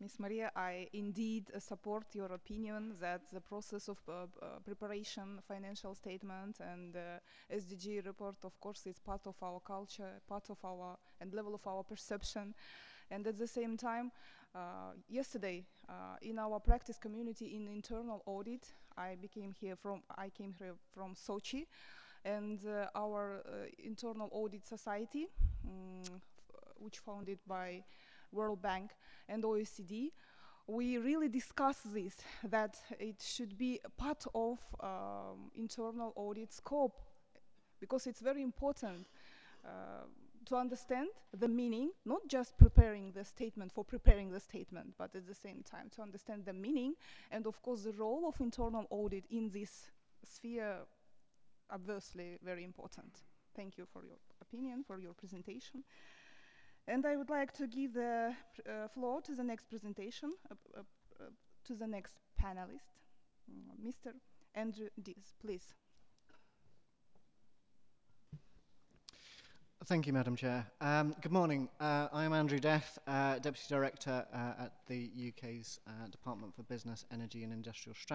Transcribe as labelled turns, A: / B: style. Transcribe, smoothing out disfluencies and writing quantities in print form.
A: Ms. Maria, I indeed support your opinion that the process of preparation, financial statement, and SDG report, of course, is part of our culture, part of our and level of our perception. And at the same time, yesterday, in our practice community in internal audit, I came here from Sochi, and our internal audit society, which founded by World Bank and OECD, we really discuss this, that it should be a part of internal audit scope, because it's very important to understand the meaning, not just preparing the statement for preparing the statement, but at the same time to understand the meaning and of course the role of internal audit in this sphere, obviously very important. Thank you for your opinion, for your presentation. And I would like to give the floor to the next presentation, to the next panelist, Mr. Andrew Dees, please.
B: Thank you, Madam Chair. Good morning. I am Andrew Death, Deputy Director at the UK's Department for Business, Energy and Industrial Strategy.